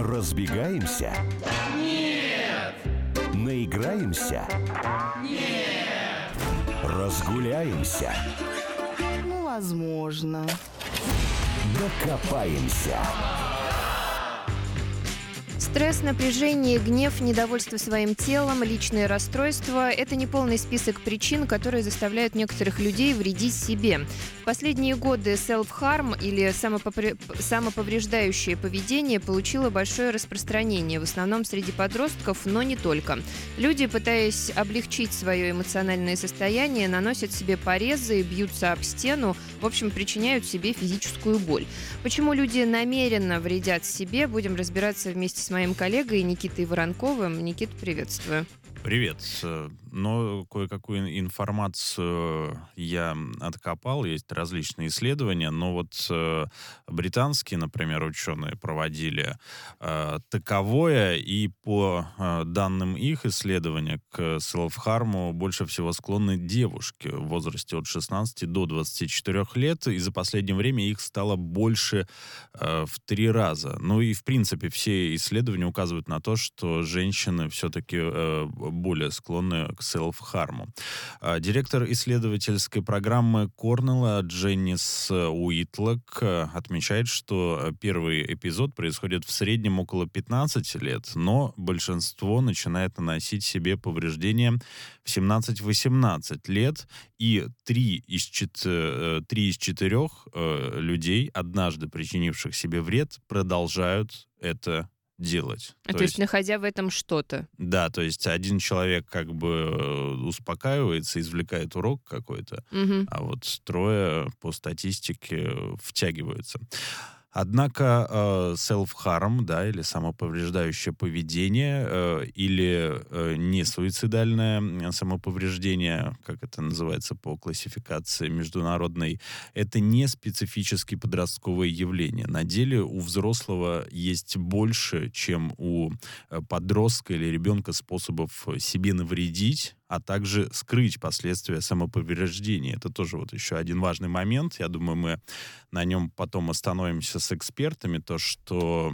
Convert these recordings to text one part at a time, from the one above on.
Разбегаемся? Нет! Наиграемся? Нет! Разгуляемся? Возможно. Докопаемся. Стресс, напряжение, гнев, недовольство своим телом, личные расстройства – это не полный список причин, которые заставляют некоторых людей вредить себе. В последние годы self-harm или самоповреждающее поведение получило большое распространение, в основном среди подростков, но не только. Люди, пытаясь облегчить свое эмоциональное состояние, наносят себе порезы, бьются об стену, в общем, причиняют себе физическую боль. Почему люди намеренно вредят себе, будем разбираться вместе с моим коллегой Никитой Воронковым. Никит, приветствую. Привет. Но кое-какую информацию я откопал, есть различные исследования, но вот британские, например, ученые проводили таковое, и по данным их исследования к селф-харму больше всего склонны девушки в возрасте от 16 до 24 лет, и за последнее время их стало больше в 3 раза. Ну и, в принципе, все исследования указывают на то, что женщины все-таки более склонны к селф-харму. Директор исследовательской программы Корнелла Дженнис Уитлок отмечает, что первый эпизод происходит в среднем около 15 лет, но большинство начинает наносить себе повреждения в 17-18 лет, и 3 из 4 людей, однажды причинивших себе вред, продолжают это делать. То есть, находя в этом что-то. Да, то есть один человек как бы успокаивается, извлекает урок какой-то, а вот 3 по статистике втягиваются. Однако self-harm, да, или самоповреждающее поведение, или несуицидальное самоповреждение, как это называется по классификации международной, это не специфически подростковое явление. На деле у взрослого есть больше, чем у подростка или ребенка способов себе навредить, а также скрыть последствия самоповреждения. Это тоже вот еще один важный момент. Я думаю, мы на нем потом остановимся с экспертами. То, что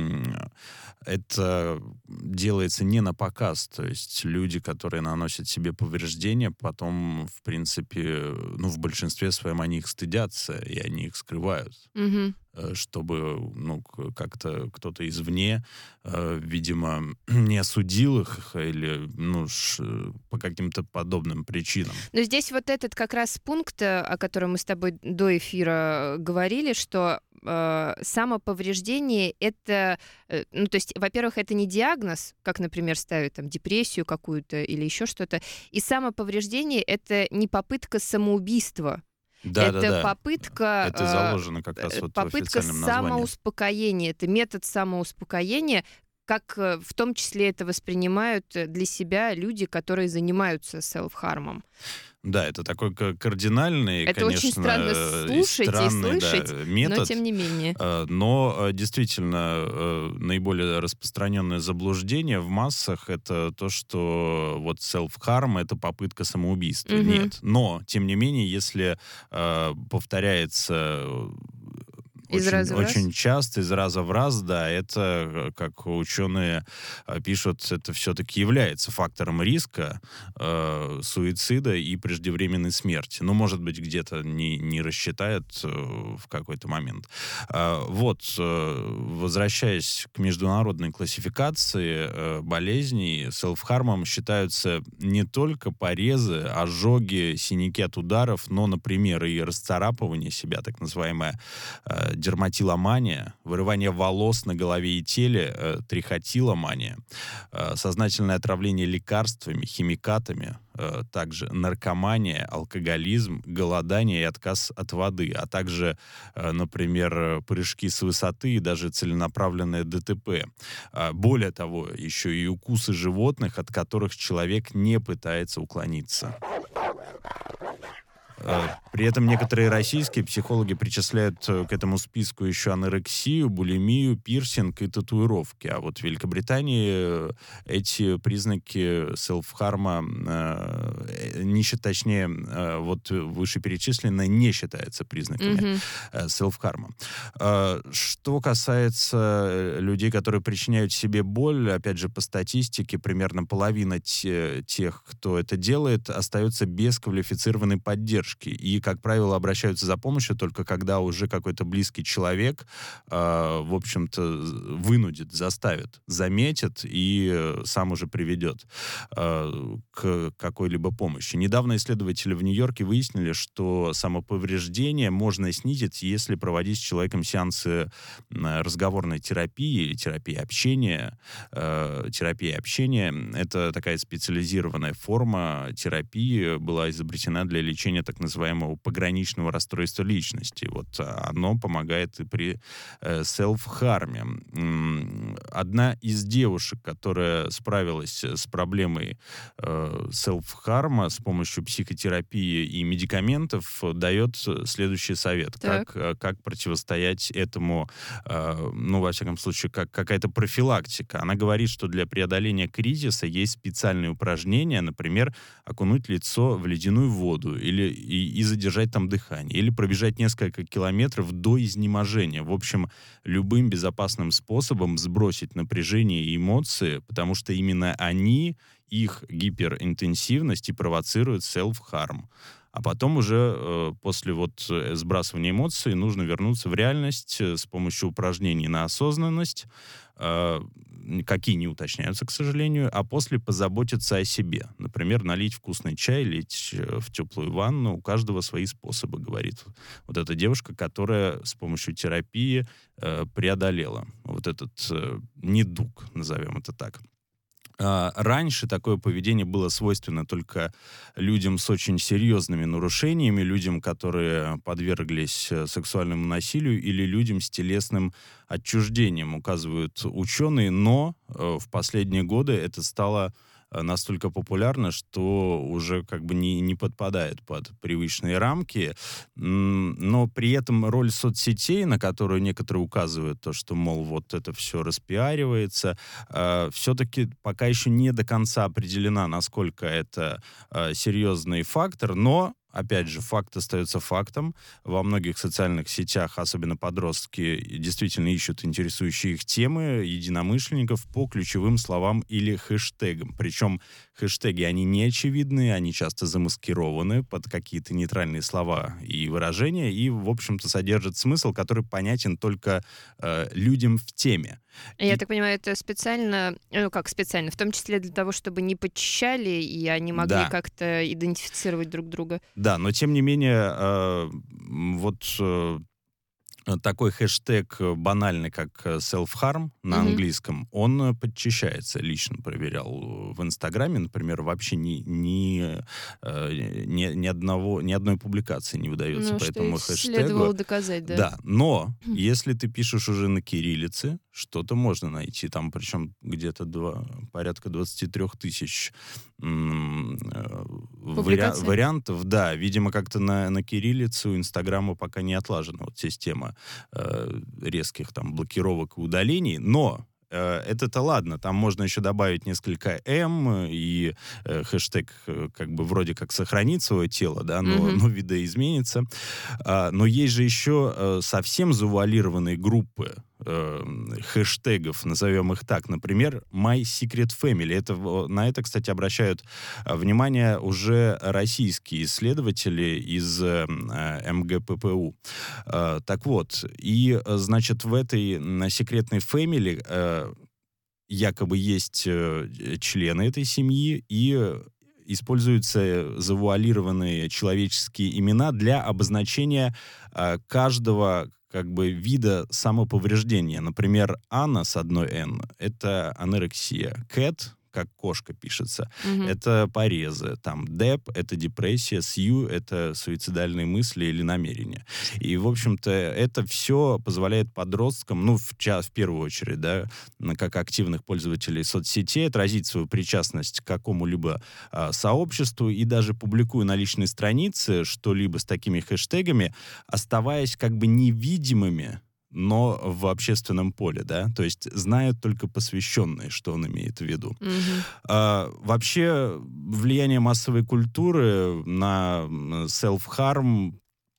это делается не на показ. То есть люди, которые наносят себе повреждения, потом, в принципе, в большинстве своем они их стыдятся, и они их скрывают. Чтобы как-то кто-то извне, видимо, не осудил их или по каким-то подобным причинам. Но здесь вот этот как раз пункт, о котором мы с тобой до эфира говорили, что самоповреждение — это, то есть, во-первых, это не диагноз, как, например, ставят там депрессию какую-то или еще что-то, и самоповреждение — это не попытка самоубийства. Это попытка, это заложено как раз вот в официальном названии. Самоуспокоения. Это метод самоуспокоения, как в том числе это воспринимают для себя люди, которые занимаются селф-хармом. Да, это такой кардинальный, это конечно, очень странно слушать и слышать, метод, но тем не менее. Но действительно наиболее распространенное заблуждение в массах — это то, что вот self-harm — это попытка самоубийства. Нет. Но, тем не менее, если повторяется очень часто, из раза в раз, да, это, как ученые пишут, это все-таки является фактором риска суицида и преждевременной смерти. Может быть, где-то не рассчитают в какой-то момент. Возвращаясь к международной классификации болезней, селф-хармом считаются не только порезы, ожоги, синяки от ударов, но, например, и расцарапывание себя, так называемая дерматиломания, вырывание волос на голове и теле, трихотиломания, сознательное отравление лекарствами, химикатами, также наркомания, алкоголизм, голодание и отказ от воды, а также, например, прыжки с высоты и даже целенаправленное ДТП. Более того, еще и укусы животных, от которых человек не пытается уклониться. При этом некоторые российские психологи причисляют к этому списку еще анорексию, булимию, пирсинг и татуировки. А вот в Великобритании эти признаки селф-харма, точнее, вот вышеперечисленное не считается признаками селф-харма. Что касается людей, которые причиняют себе боль, опять же, по статистике, примерно половина тех, кто это делает, остается без квалифицированной поддержки. И, как правило, обращаются за помощью только когда уже какой-то близкий человек, в общем-то, вынудит, заставит, заметит и сам уже приведет к какой-либо помощи. Недавно исследователи в Нью-Йорке выяснили, что самоповреждение можно снизить, если проводить с человеком сеансы разговорной терапии или терапии общения. Терапия общения — это такая специализированная форма терапии, была изобретена для лечения так называемого пограничного расстройства личности. Вот оно помогает и при селф-харме. Одна из девушек, которая справилась с проблемой селф-харма с помощью психотерапии и медикаментов, дает следующий совет. Как противостоять этому, во всяком случае, как какая-то профилактика. Она говорит, что для преодоления кризиса есть специальные упражнения, например, окунуть лицо в ледяную воду и задержать там дыхание, или пробежать несколько километров до изнеможения. В общем, любым безопасным способом сбросить напряжение и эмоции, потому что именно их гиперинтенсивность и провоцирует селф-харм. А потом уже после сбрасывания эмоций нужно вернуться в реальность с помощью упражнений на осознанность, какие не уточняются, к сожалению, а после позаботиться о себе. Например, налить вкусный чай, лечь в теплую ванну. У каждого свои способы, говорит вот эта девушка, которая с помощью терапии преодолела вот этот недуг, назовем это так. Раньше такое поведение было свойственно только людям с очень серьезными нарушениями, людям, которые подверглись сексуальному насилию, или людям с телесным отчуждением, указывают ученые, но в последние годы это стало настолько популярно, что уже как бы не подпадает под привычные рамки. Но при этом роль соцсетей, на которую некоторые указывают, то, что, мол, вот это все распиаривается, все-таки пока еще не до конца определена, насколько это серьезный фактор, но опять же, факт остается фактом. Во многих социальных сетях, особенно подростки, действительно ищут интересующие их темы, единомышленников по ключевым словам или хэштегам. Причем хэштеги, они не очевидные, они часто замаскированы под какие-то нейтральные слова и выражения, и, в общем-то, содержат смысл, который понятен только людям в теме. Я так понимаю, это специально, в том числе для того, чтобы не подчищали, и они могли как-то идентифицировать друг друга. Да, но тем не менее, такой хэштег банальный, как self-harm на английском, он подчищается. Лично проверял в Инстаграме, например, вообще ни одной публикации не выдается по этому хэштегу. Следовало доказать, да. Да, но если ты пишешь уже на кириллице, что-то можно найти. Там причем где-то порядка 23 тысяч вариантов. Да, видимо, как-то на кириллицу у Инстаграма пока не отлажена система резких там блокировок и удалений, но это-то ладно, там можно еще добавить несколько «М», и хэштег как бы вроде как сохранит свое тело, да, но видоизменится. Но есть же еще совсем завуалированные группы хэштегов, назовем их так, например, My Secret Family. На это, кстати, обращают внимание уже российские исследователи из МГППУ. Так вот, и, значит, в этой секретной family якобы есть члены этой семьи, и используются завуалированные человеческие имена для обозначения каждого как бы вида самоповреждения. Например, Анна с одной «Н» — это анорексия. Кэт как кошка пишется. Мгм. Это порезы. Там деп — это депрессия, сью — это суицидальные мысли или намерения. И, в общем-то, это все позволяет подросткам, ну, в первую очередь, да, как активных пользователей соцсетей, отразить свою причастность к какому-либо сообществу, и даже публикуя на личной странице что-либо с такими хэштегами, оставаясь как бы невидимыми, но в общественном поле, да, то есть знают только посвященные, что он имеет в виду. Мгм. Вообще, влияние массовой культуры на self-harm,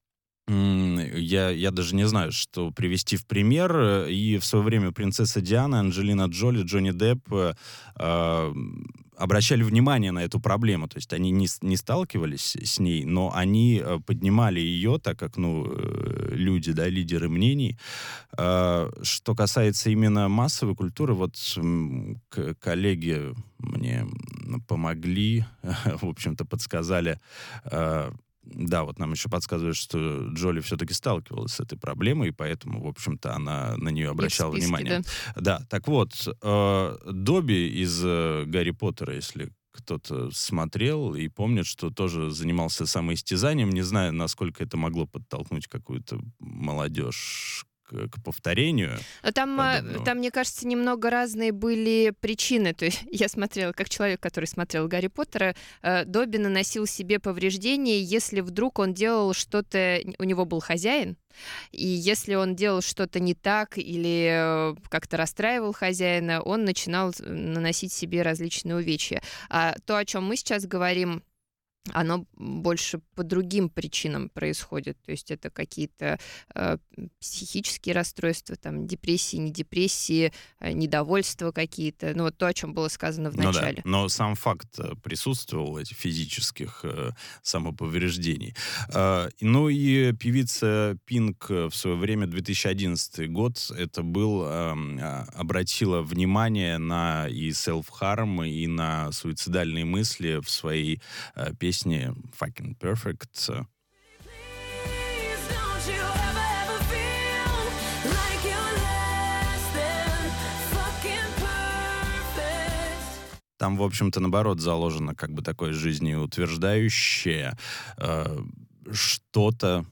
я даже не знаю, что привести в пример. И в свое время принцесса Диана, Анджелина Джоли, Джонни Депп обращали внимание на эту проблему. То есть они не сталкивались с ней, но они поднимали ее, так как, ну, люди, да, лидеры мнений. Что касается именно массовой культуры, вот коллеги мне помогли, в общем-то, подсказали. Да, вот нам еще подсказывают, что Джоли все-таки сталкивалась с этой проблемой, и поэтому, в общем-то, она на нее И в обращала списке, внимание. да. Да, так вот, Добби из «Гарри Поттера», если кто-то смотрел и помнит, что тоже занимался самоистязанием. Не знаю, насколько это могло подтолкнуть какую-то молодежь к повторению подобного. Там, мне кажется, немного разные были причины. То есть я смотрела, как человек, который смотрел «Гарри Поттера», Добби наносил себе повреждения, если вдруг он делал что-то... У него был хозяин, и если он делал что-то не так или как-то расстраивал хозяина, он начинал наносить себе различные увечья. А то, о чем мы сейчас говорим, оно больше по другим причинам происходит. То есть это какие-то психические расстройства, там, депрессии, не депрессии, недовольства какие-то. Ну, вот то, о чем было сказано в Ну да, начале. но сам факт присутствовал, этих физических самоповреждений. Ну и певица Пинк в свое время, 2011 год, это был, обратила внимание на и self-harm, и на суицидальные мысли в своей песне «Fucking Perfect». Please don't you ever feel like you're less than fucking perfect. Там, в общем-то, наоборот, заложено как бы такое жизнеутверждающее что-то,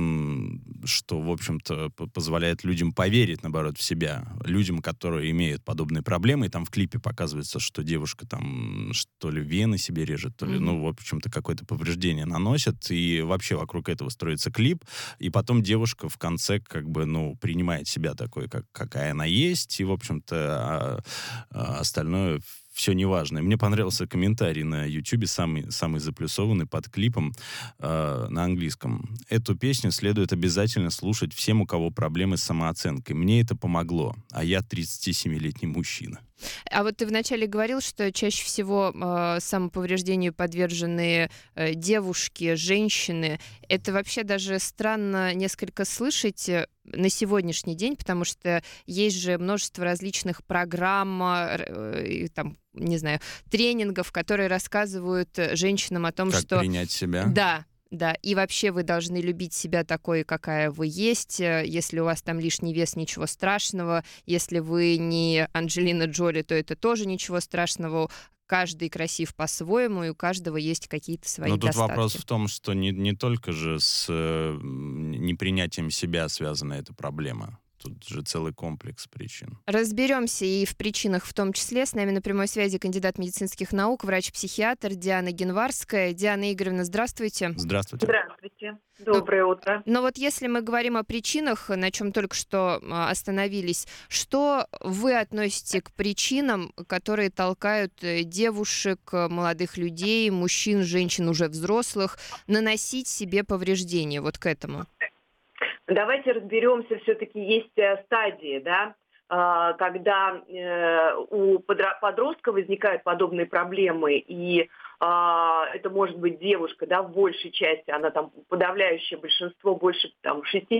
что, в общем-то, позволяет людям поверить, наоборот, в себя. Людям, которые имеют подобные проблемы. И там в клипе показывается, что девушка там, что ли, вены себе режет, то ли, ну, в общем-то, какое-то повреждение наносит. И вообще вокруг этого строится клип. И потом девушка в конце, как бы, ну, принимает себя такой, какая она есть. И, в общем-то, остальное все неважно. И мне понравился комментарий на Ютубе, самый заплюсованный под клипом на английском. Эту песню следует обязательно слушать всем, у кого проблемы с самооценкой. Мне это помогло, а я 37-летний мужчина. А вот ты вначале говорил, что чаще всего самоповреждению подвержены девушки, женщины. Это вообще даже странно несколько слышать на сегодняшний день, потому что есть же множество различных программ, там, не знаю, тренингов, которые рассказывают женщинам о том, Как что... принять себя? Да. Да, и вообще вы должны любить себя такой, какая вы есть. Если у вас там лишний вес, ничего страшного. Если вы не Анджелина Джоли, то это тоже ничего страшного. Каждый красив по-своему, и у каждого есть какие-то свои Но тут достатки. вопрос в том, что не только же с непринятием себя связана эта проблема. Тут же целый комплекс причин. Разберемся и в причинах в том числе. С нами на прямой связи кандидат медицинских наук, врач-психиатр Диана Генварская. Диана Игоревна, здравствуйте. Здравствуйте. Здравствуйте. Доброе утро. Но вот если мы говорим о причинах, на чем только что остановились, что вы относите к причинам, которые толкают девушек, молодых людей, мужчин, женщин уже взрослых наносить себе повреждения? Вот к этому. Давайте разберемся, все-таки есть стадии, да, когда у подростка возникают подобные проблемы, и это может быть девушка, да, в большей части, она там, подавляющее большинство, больше там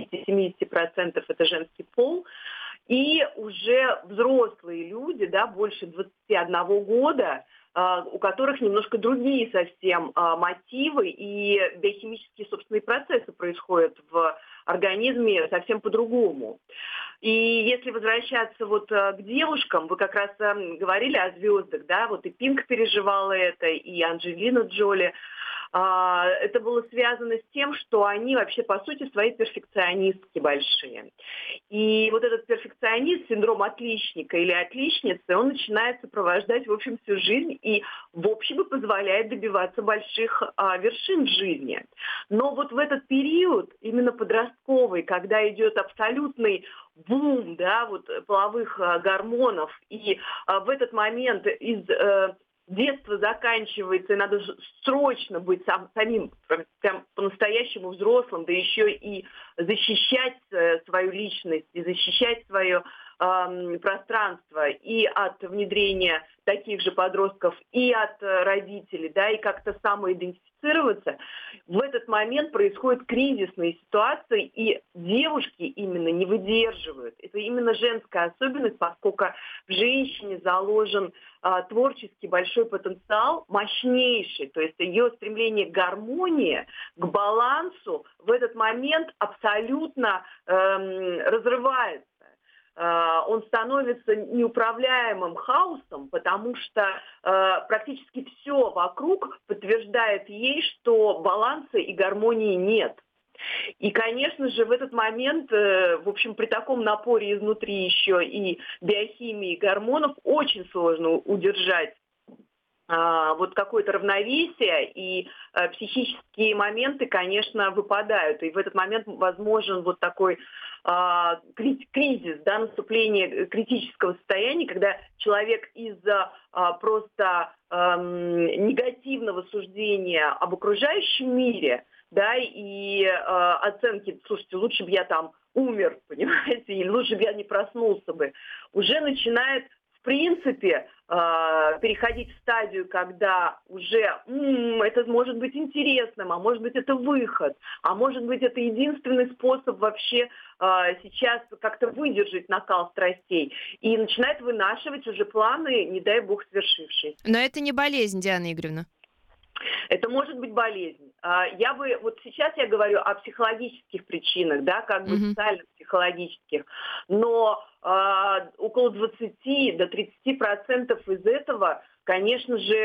60-70% это женский пол, и уже взрослые люди, да, больше 21 года, у которых немножко другие совсем мотивы, и биохимические собственные процессы происходят в организме совсем по-другому. И если возвращаться вот к девушкам, вы как раз говорили о звездах, да, вот и Пинк переживала это, и Анджелина Джоли. Это было связано с тем, что они вообще, по сути, свои перфекционистки большие. И вот этот перфекционист, синдром отличника или отличницы, он начинает сопровождать, в общем, всю жизнь и, в общем, и позволяет добиваться больших вершин в жизни. Но вот в этот период, именно подростковый, когда идет абсолютный бум, да, вот половых гормонов, и в этот момент из детство заканчивается, и надо срочно быть самим прям по-настоящему взрослым, да еще и защищать свою личность, и защищать свое пространство и от внедрения таких же подростков, и от родителей, да, и как-то самоидентифицироваться. В этот момент происходят кризисные ситуации, и девушки именно не выдерживают. Это именно женская особенность, поскольку в женщине заложен творческий большой потенциал, мощнейший, то есть ее стремление к гармонии, к балансу в этот момент абсолютно разрывается. Он становится неуправляемым хаосом, потому что практически все вокруг подтверждает ей, что баланса и гармонии нет. И, конечно же, в этот момент, в общем, при таком напоре изнутри еще и биохимии гормонов очень сложно удержать вот какое-то равновесие, и психические моменты, конечно, выпадают. И в этот момент возможен вот такой кризис, да, наступление критического состояния, когда человек из-за просто негативного суждения об окружающем мире, да, и оценки, слушайте, лучше бы я там умер, понимаете, или лучше бы я не проснулся бы, уже начинает в принципе переходить в стадию, когда уже это может быть интересным, а может быть это выход, а может быть это единственный способ вообще сейчас как-то выдержать накал страстей. И начинает вынашивать уже планы, не дай бог, свершившиеся. Но это не болезнь, Диана Игоревна. Это может быть болезнь. Вот сейчас я говорю о психологических причинах, да, как бы социально-психологических, но около 20 до 30% из этого, конечно же,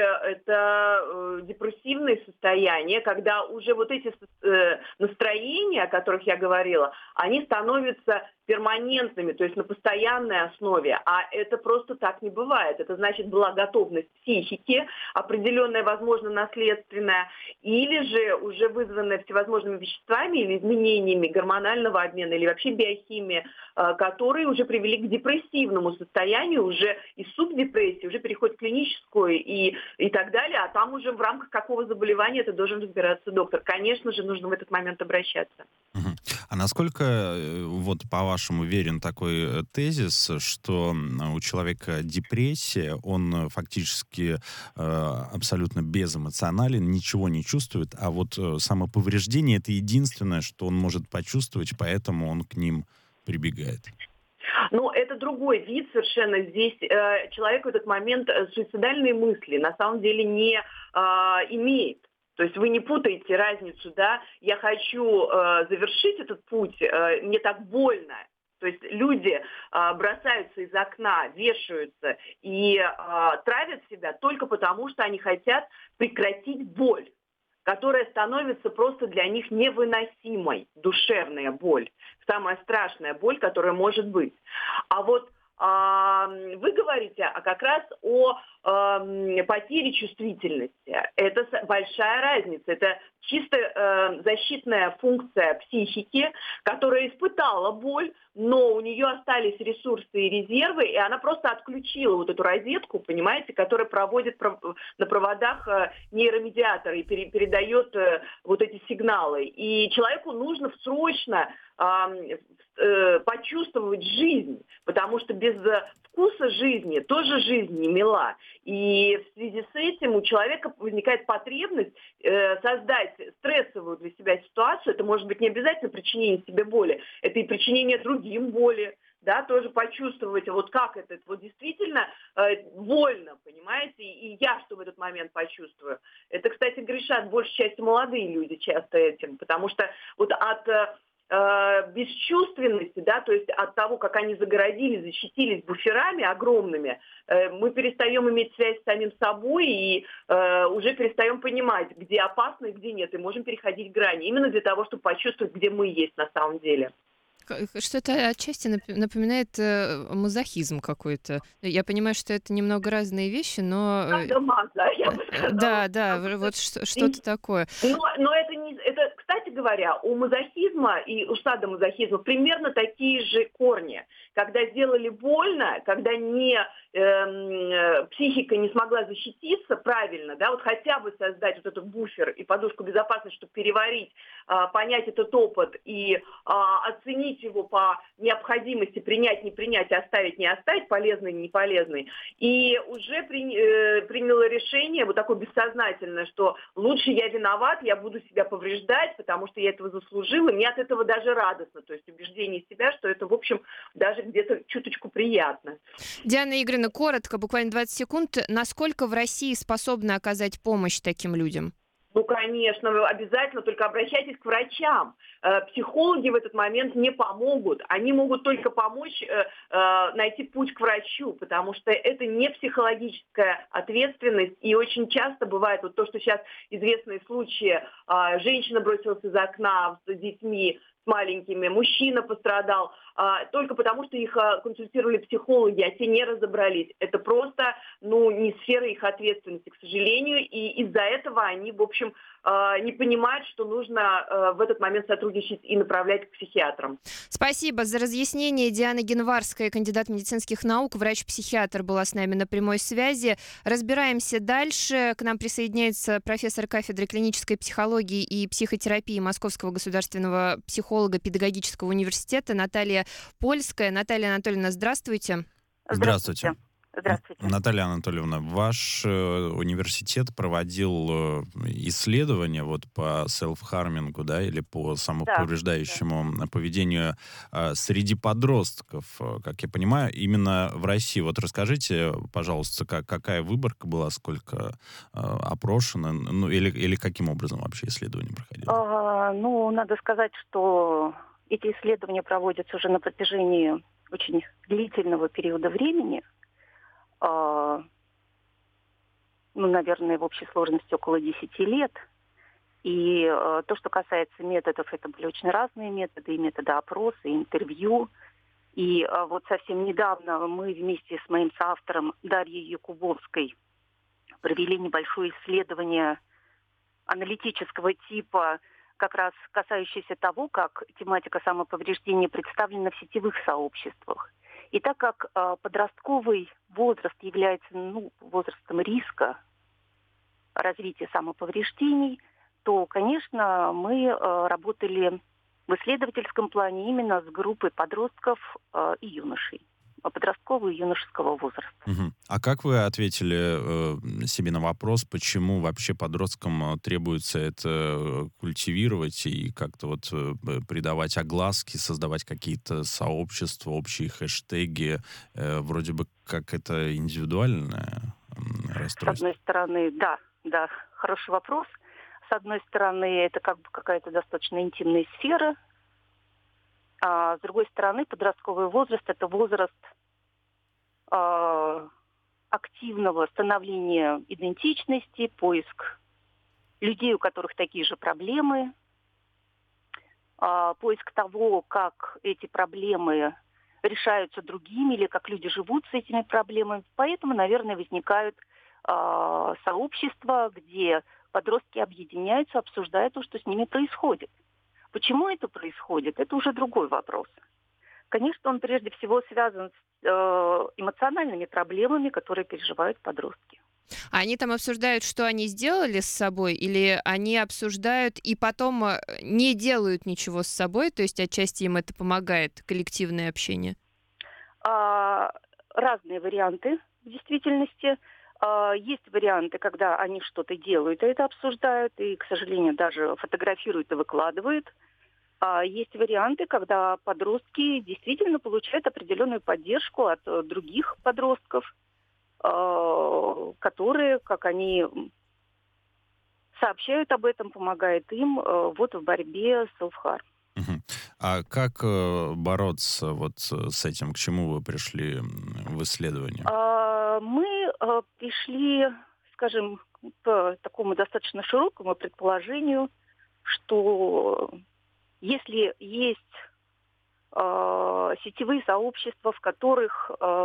это депрессивные состояния, когда уже вот эти настроения, о которых я говорила, они становятся перманентными, то есть на постоянной основе, а это просто так не бывает. Это значит, была готовность психики, определенная, возможно, наследственная, или же уже вызванная всевозможными веществами или изменениями гормонального обмена, или вообще биохимии, которые уже привели к депрессивному состоянию, уже из субдепрессии, уже переход в клиническую и так далее, а там уже в рамках какого заболевания это должен разбираться доктор. Конечно же, нужно в этот момент обращаться. А насколько, вот по-вашему, верен такой тезис, что у человека депрессия, он фактически абсолютно безэмоционален, ничего не чувствует, а вот самоповреждение — это единственное, что он может почувствовать, поэтому он к ним прибегает? Ну, это другой вид совершенно. Здесь человек в этот момент суицидальные мысли на самом деле не имеет. То есть вы не путаете разницу, да, я хочу завершить этот путь, мне так больно. То есть люди бросаются из окна, вешаются и травят себя только потому, что они хотят прекратить боль, которая становится просто для них невыносимой, душевная боль, самая страшная боль, которая может быть. А вот вы говорите как раз о потере чувствительности. Это большая разница. Это чисто защитная функция психики, которая испытала боль, но у нее остались ресурсы и резервы, и она просто отключила вот эту розетку, понимаете, которая проводит на проводах нейромедиатор и передает вот эти сигналы. И человеку нужно срочно почувствовать жизнь, потому что без вкуса жизни тоже жизнь не мила. И в связи с этим у человека возникает потребность создать стрессовую для себя ситуацию. Это может быть не обязательно причинение себе боли, это и причинение другим боли. Да, тоже почувствовать, вот как это вот действительно больно, понимаете, и я что в этот момент почувствую. Это, кстати, грешат большей частью молодые люди часто этим, потому что вот от бесчувственности, да, то есть от того, как они загородились, защитились буферами огромными, мы перестаем иметь связь с самим собой и уже перестаем понимать, где опасно и где нет, и можем переходить грани, именно для того, чтобы почувствовать, где мы есть на самом деле. Что-то отчасти напоминает мазохизм какой-то. Я понимаю, что это немного разные вещи, но... Да, я бы сказала. Да, вот что-то такое. Но это не... Это, кстати говоря, у мазохизма и у садомазохизма примерно такие же корни. Когда сделали больно, когда психика не смогла защититься правильно, да, вот хотя бы создать вот этот буфер и подушку безопасности, чтобы переварить, понять этот опыт и оценить его по необходимости, принять, не принять, оставить, не оставить, полезный, не полезный. И уже приняло решение, вот такое бессознательное, что лучше я виноват, я буду себя повреждать, потому что я этого заслужила. Мне от этого даже радостно. То есть убеждение себя, что это, в общем, даже где-то чуточку приятно. Диана Игоревна, коротко, буквально 20 секунд. Насколько в России способны оказать помощь таким людям? Ну, конечно, обязательно, только обращайтесь к врачам. Психологи в этот момент не помогут. Они могут только помочь найти путь к врачу, потому что это не психологическая ответственность. И очень часто бывает вот то, что сейчас известные случаи. Женщина бросилась из окна с детьми, с маленькими, мужчина пострадал, только потому, что их консультировали психологи, а те не разобрались. Это просто, не сфера их ответственности, к сожалению, и из-за этого они, в общем, не понимают, что нужно в этот момент сотрудничать и направлять к психиатрам. Спасибо за разъяснение. Диана Генварская, кандидат медицинских наук, врач-психиатр, была с нами на прямой связи. Разбираемся дальше. К нам присоединяется профессор кафедры клинической психологии и психотерапии Московского государственного психолого-педагогического университета Наталья Польская. Наталья Анатольевна, здравствуйте. Здравствуйте. Здравствуйте. Наталья Анатольевна, ваш университет проводил исследования вот по селф-хармингу, да, или по самоповреждающему поведению среди подростков, как я понимаю, именно в России. Вот расскажите, пожалуйста, какая выборка была, сколько опрошено, или каким образом вообще исследование проходило? Надо сказать, что эти исследования проводятся уже на протяжении очень длительного периода времени. Наверное, в общей сложности около 10 лет. И то, что касается методов, это были очень разные методы, и методы опроса, и интервью. И вот совсем недавно мы вместе с моим соавтором Дарьей Якубовской провели небольшое исследование аналитического типа, как раз касающееся того, как тематика самоповреждения представлена в сетевых сообществах. И так как подростковый возраст является возрастом риска развития самоповреждений, то, конечно, мы работали в исследовательском плане именно с группой подростков и юношей, подросткового и юношеского возраста. Угу. А как вы ответили себе на вопрос, почему вообще подросткам требуется это культивировать и как-то вот придавать огласки, создавать какие-то сообщества, общие хэштеги, вроде бы как это индивидуальное расстройство? С одной стороны, да, хороший вопрос. С одной стороны, это как бы какая-то достаточно интимная сфера, а с другой стороны, подростковый возраст – это возраст активного становления идентичности, поиск людей, у которых такие же проблемы, поиск того, как эти проблемы решаются другими или как люди живут с этими проблемами. Поэтому, наверное, возникают сообщества, где подростки объединяются, обсуждая то, что с ними происходит. Почему это происходит, это уже другой вопрос. Конечно, он прежде всего связан с эмоциональными проблемами, которые переживают подростки. А они там обсуждают, что они сделали с собой, или они обсуждают и потом не делают ничего с собой, то есть отчасти им это помогает, коллективное общение? Разные варианты в действительности. Есть варианты, когда они что-то делают, и это обсуждают, и, к сожалению, даже фотографируют и выкладывают. Есть варианты, когда подростки действительно получают определенную поддержку от других подростков, которые, как они сообщают об этом, помогает им в борьбе с self-harm. А как бороться вот с этим? К чему вы пришли в исследовании? Мы пришли, скажем, к такому достаточно широкому предположению, что если есть сетевые сообщества, в которых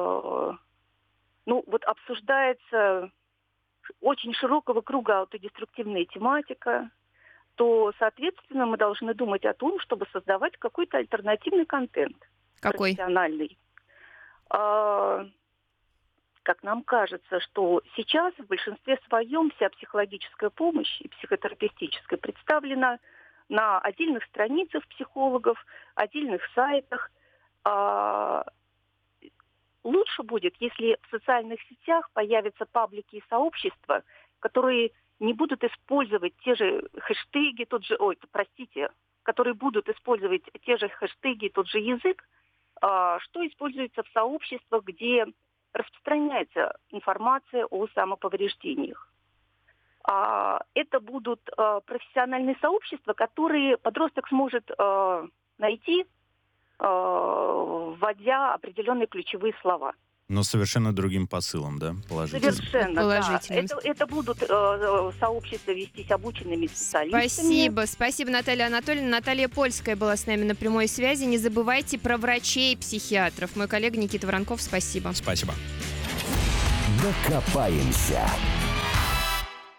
обсуждается очень широкого круга аутодеструктивная тематика, то, соответственно, мы должны думать о том, чтобы создавать какой-то альтернативный контент. Какой? Профессиональный. Как нам кажется, что сейчас в большинстве своем вся психологическая помощь и психотерапевтическая представлена на отдельных страницах психологов, отдельных сайтах. Лучше будет, если в социальных сетях появятся паблики и сообщества, которые не будут использовать те же хэштеги, которые будут использовать те же хэштеги, тот же язык, что используется в сообществах, где распространяется информация о самоповреждениях. Это будут профессиональные сообщества, которые подросток сможет найти, вводя определенные ключевые слова. Но совершенно другим посылом, да? Положительным. Совершенно, Положительным. да. Это будут сообщества вестись обученными специалистами. Спасибо, Наталья Анатольевна. Наталья Польская была с нами на прямой связи. Не забывайте про врачей и психиатров. Мой коллега Никита Воронков, спасибо. Спасибо. Докопаемся.